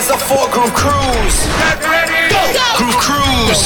hands up for Groove Cruise. Go. Groove Cruise.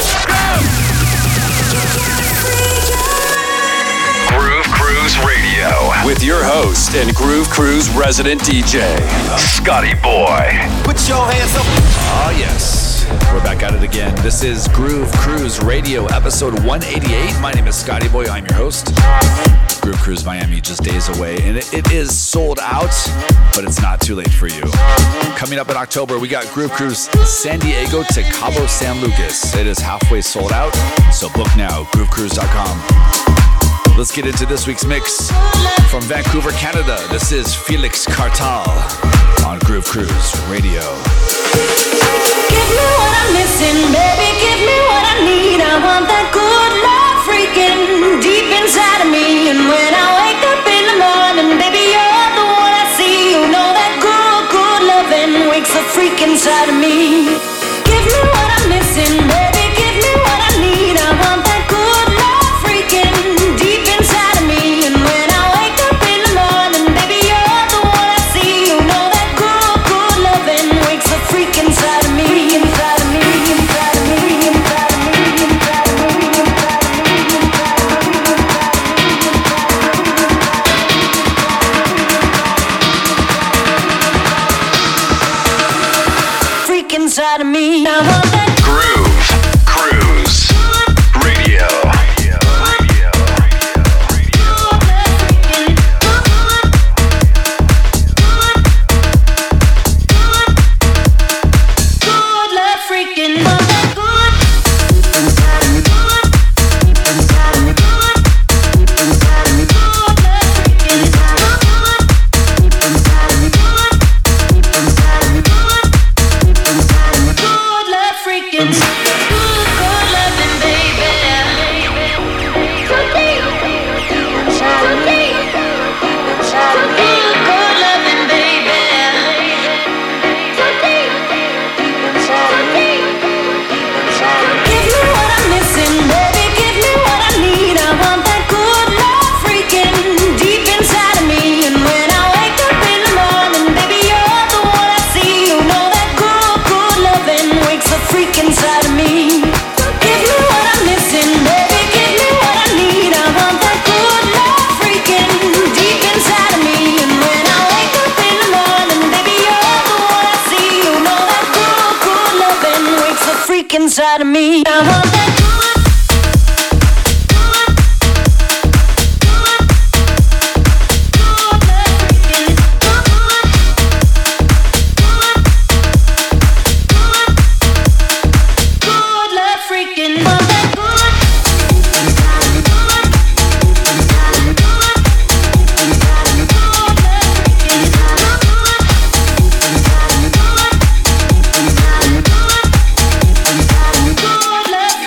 Groove Cruise Radio with your host and Groove Cruise resident DJ, Scotty Boy. Put your hands up. Oh yes, we're back at it again. This is Groove Cruise Radio, episode 188. My name is Scotty Boy. I'm your host. Groove Cruise Miami, just days away, and it is sold out, but it's not too late for you. Coming up in October, we got Groove Cruise San Diego to Cabo San Lucas. It is halfway sold out, so book now, groovecruise.com. Let's get into this week's mix from Vancouver, Canada. This is Felix Cartal on Groove Cruise Radio. Give me what I'm missing, baby, give me what I need. I want that good love freaking deep inside of me. And when I wake up in the morning, baby, you're the one I see. You know that good loving wakes a freak inside of me. Give me what I'm missing, baby, give me what I need. I want that good love freaking deep inside of me. And when I wake up in the morning, baby, you're the one I see. You know that good loving wakes a freak inside of me, inside of me, inside of me, inside of me, inside of me, inside of me, inside of me, freak inside of me. I want that Groove Cruise Radio. good love freaking, want that good inside of me, inside of me, inside of me, good love freaking, inside of me, inside of me, inside of me, good love freaking, good loving, baby. Good inside of me, inside of me, good loving, baby. Give me what I'm missing, baby, give me what I need. I want that good love freaking deep inside of me. And when I wake up in the morning, baby, you're the one I see. You know that good loving wakes a freak inside of me. Give me what I'm missing, baby, give me what I need. I want that good love freaking deep inside of me. And when I wake up in the morning, baby, you're the one I see. You know that good loving wakes a freak inside of me. I want that good. Good love freaking, want that good inside of me, inside of me, inside of me, good love freaking, inside of me, inside of me, inside of me, inside of me, good love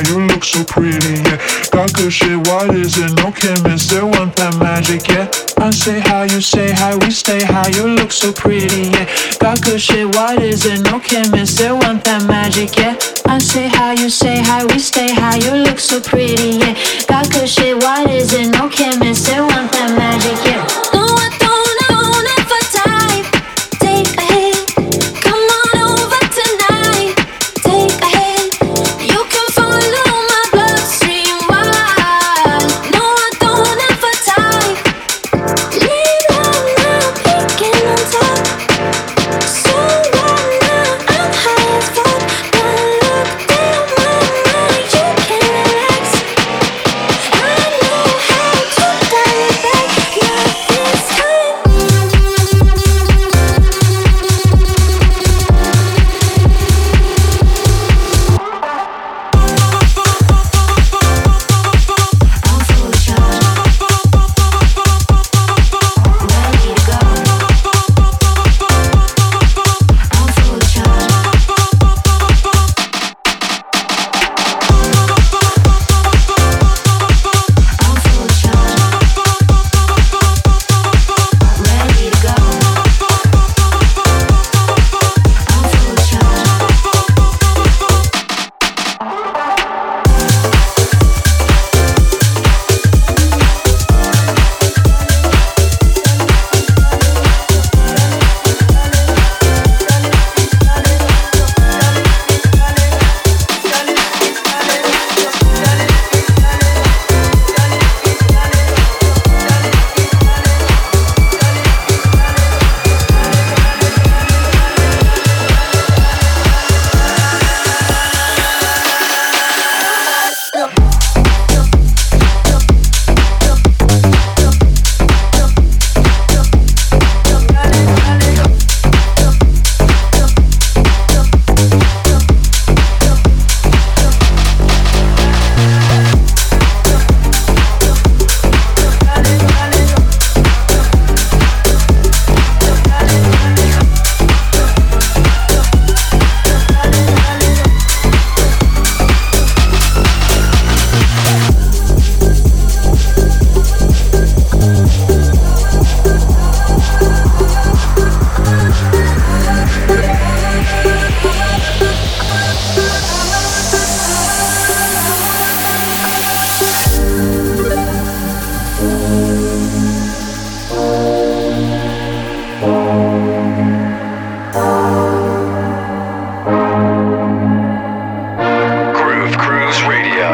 you look so pretty, yeah. Got good shit, what is it? No chemist, they want that magic, yeah. I say hi, you say hi, we stay high, you look so pretty, yeah. Got good shit, what is it? No chemist, they want that magic, yeah. I say hi, you say hi, we stay high, you look so pretty, yeah. Got good shit, what is it? No chemist, they want that magic, yeah. No, I don't ever type. Take a hit, come on over tonight. Take a hit, you can follow my bloodstream wild. No, I don't ever type. Leave out now, peeking on top. So right now, I'm high as fuck. Don't look down my mind, you can relax. I know how to dial it back, not this time. I'm full of charge, ready to go. I'm full of charge. I'm full of charge, ready to go. I'm full of charge. Groove Cruise Radio.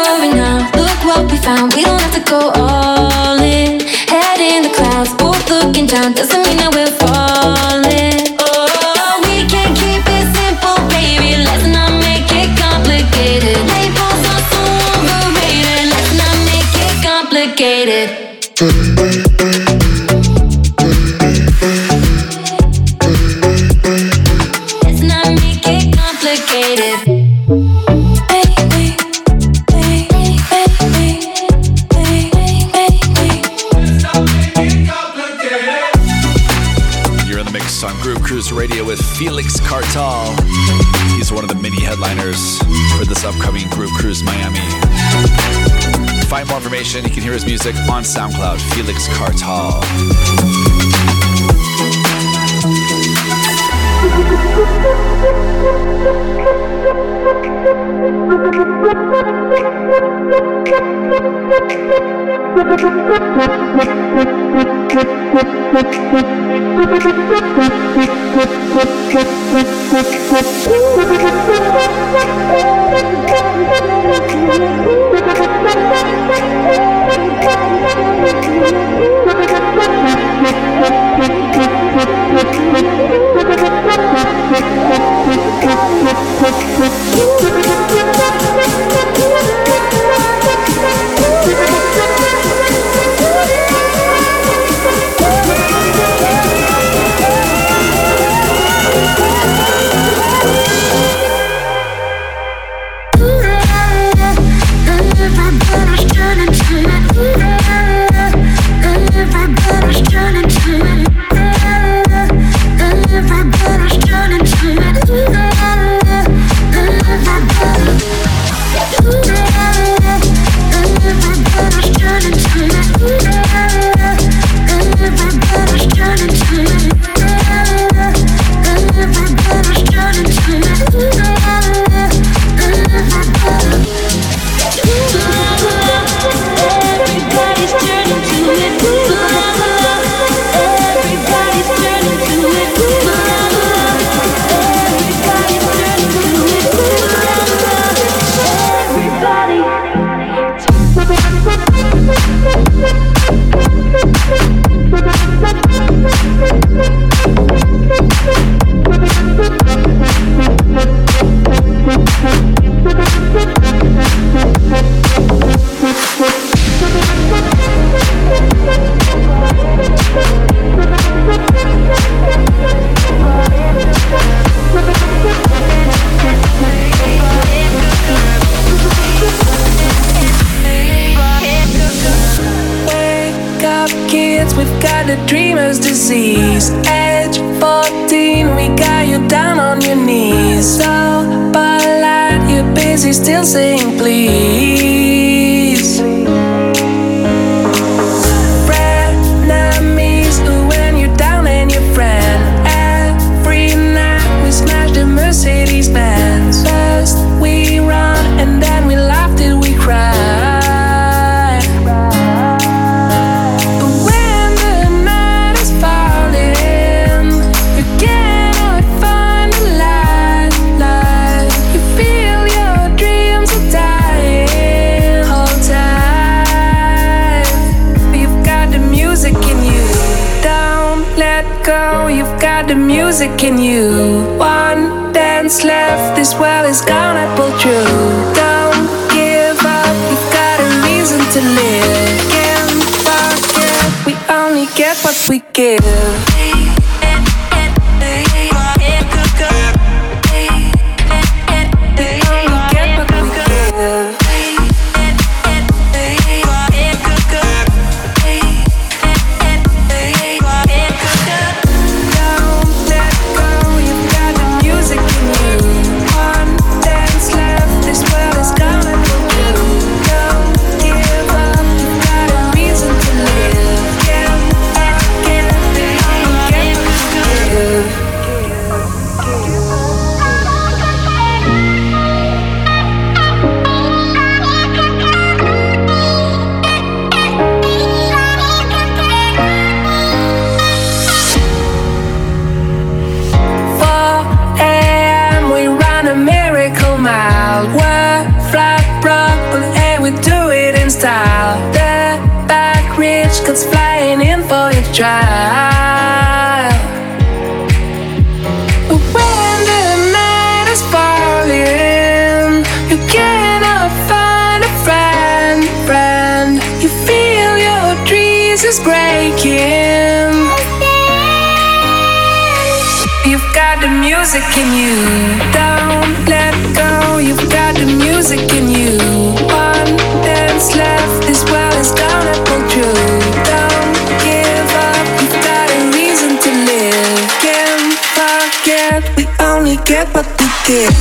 worry now. Look what we found. We don't have to go all in. Head in the clouds, both looking down. Doesn't mean that we're falling. Oh, we can keep it simple, baby. Let's not make it complicated. Labels are so overrated. Let's not make it complicated. Let's not make it complicated. On Groove Cruise Radio with Felix Cartal. He's one of the mini headliners for this upcoming Groove Cruise Miami. To find more information, you can hear his music on SoundCloud, Felix Cartal. In you, one dance left. This world is gonna pull through. Don't give up. You've got a reason to live. Can't forget. We only get what we give. Give up, you've got a reason to live. this is breaking. You've got the music in you. Don't let go. You've got the music in you. One dance left. This world is gonna pull through. Don't give up. You've got a reason to live. Can't forget. We only get what we give.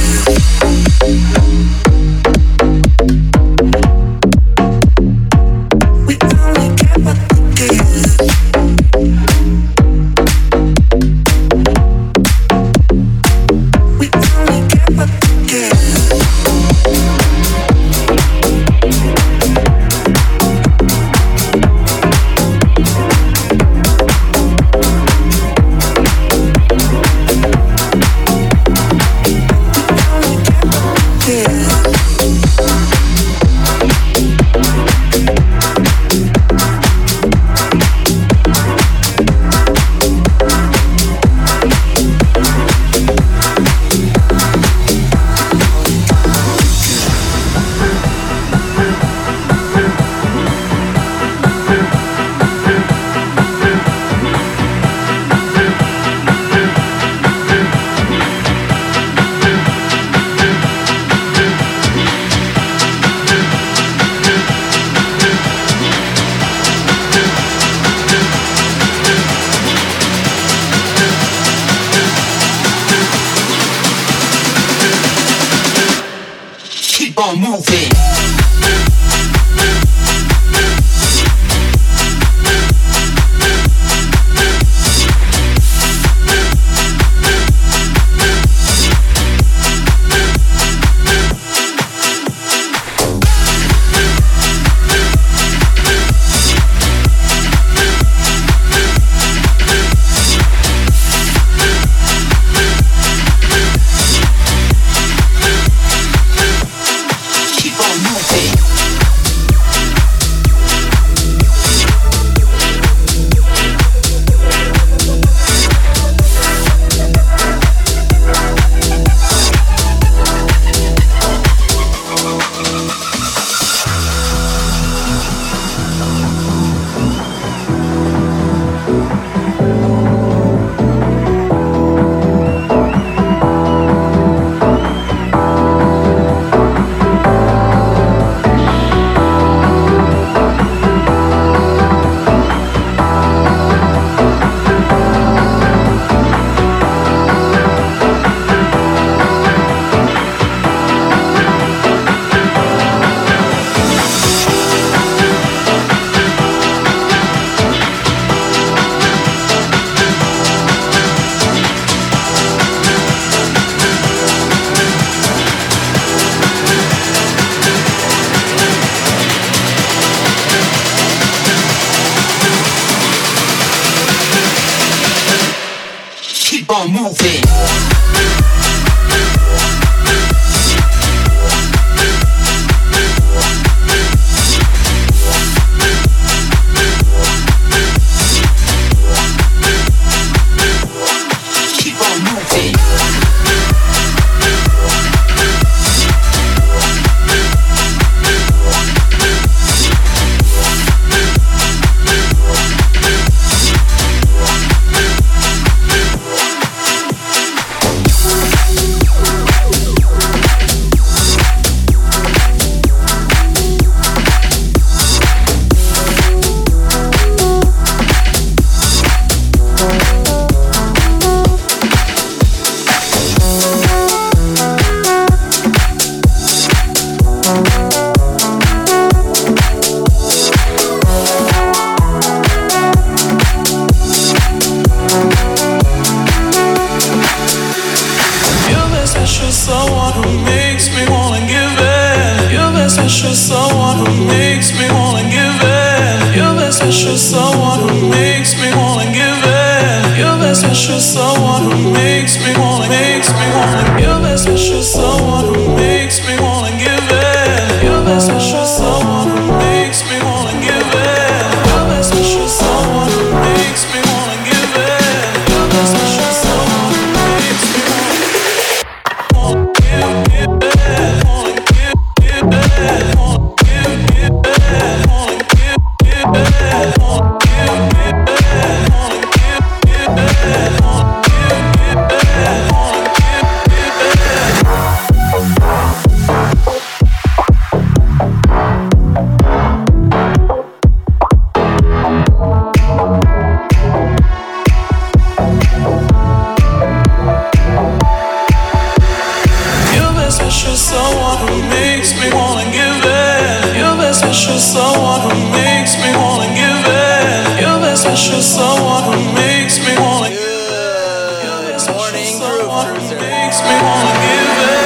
me wanna give it.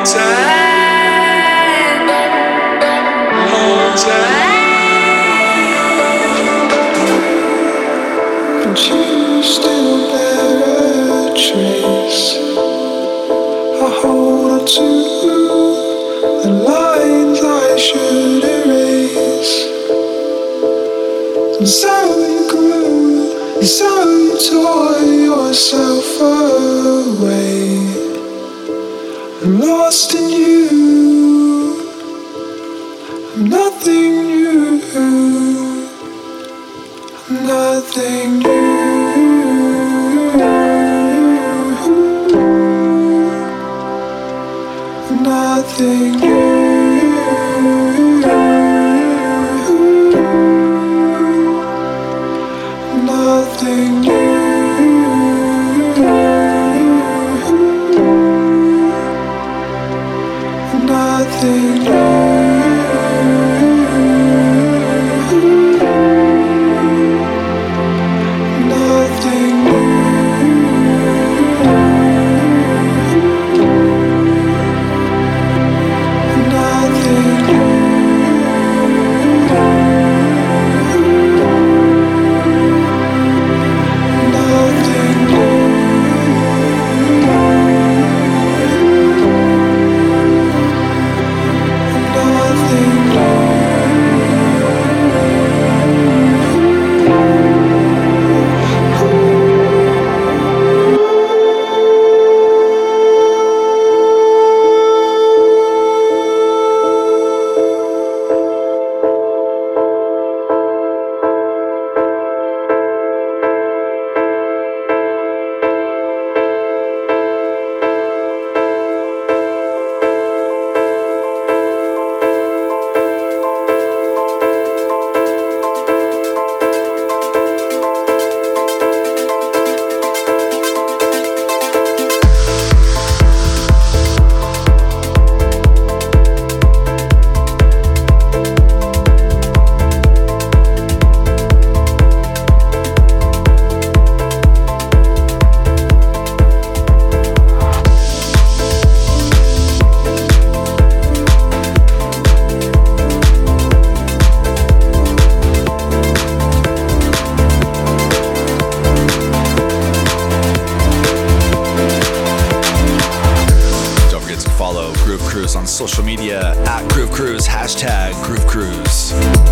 social media at Groove Cruise, hashtag Groove Cruise.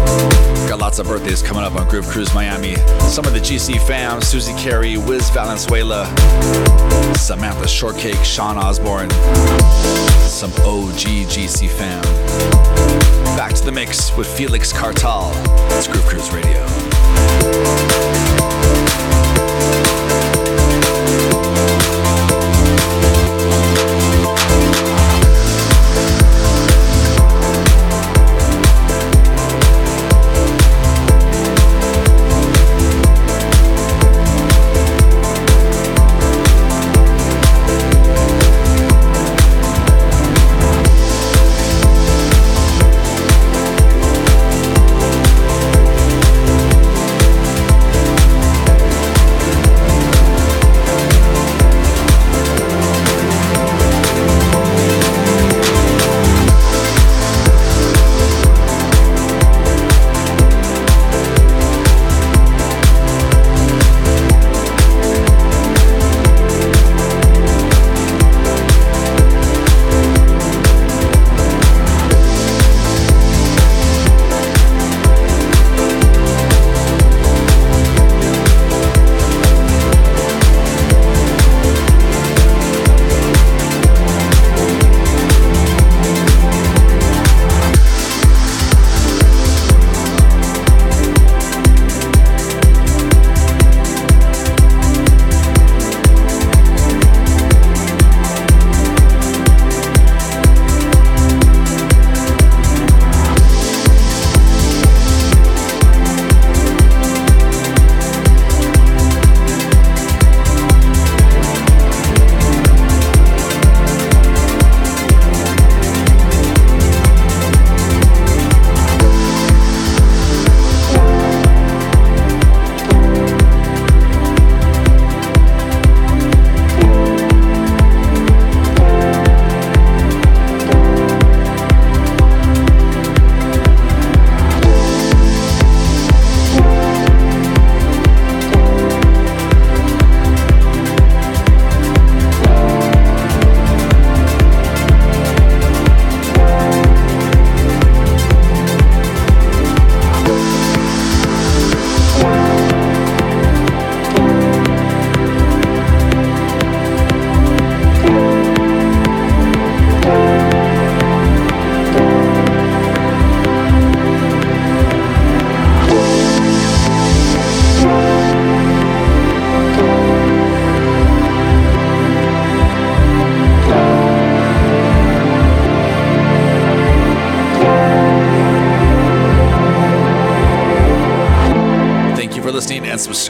Got lots of birthdays coming up on Groove Cruise Miami. Some of the GC fam, Susie Carey, Wiz Valenzuela, Samantha Shortcake, Sean Osborne, some OG GC fam. Back to the mix with Felix Cartal. It's Groove Cruise Radio.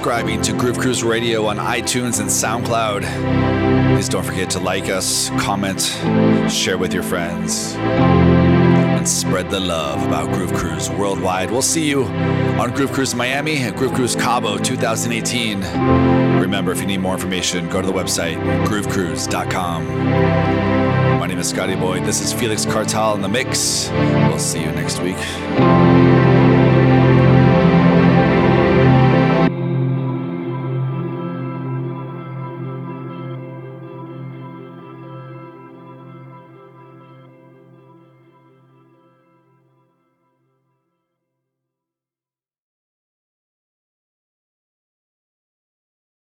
subscribing to Groove Cruise Radio on iTunes and SoundCloud. Please don't forget to like us, comment, share with your friends, and spread the love about Groove Cruise worldwide. We'll see you on Groove Cruise Miami and Groove Cruise Cabo 2018. Remember, if you need more information, go to the website, groovecruise.com. My name is Scotty Boy. This is Felix Cartal in the mix. We'll see you next week.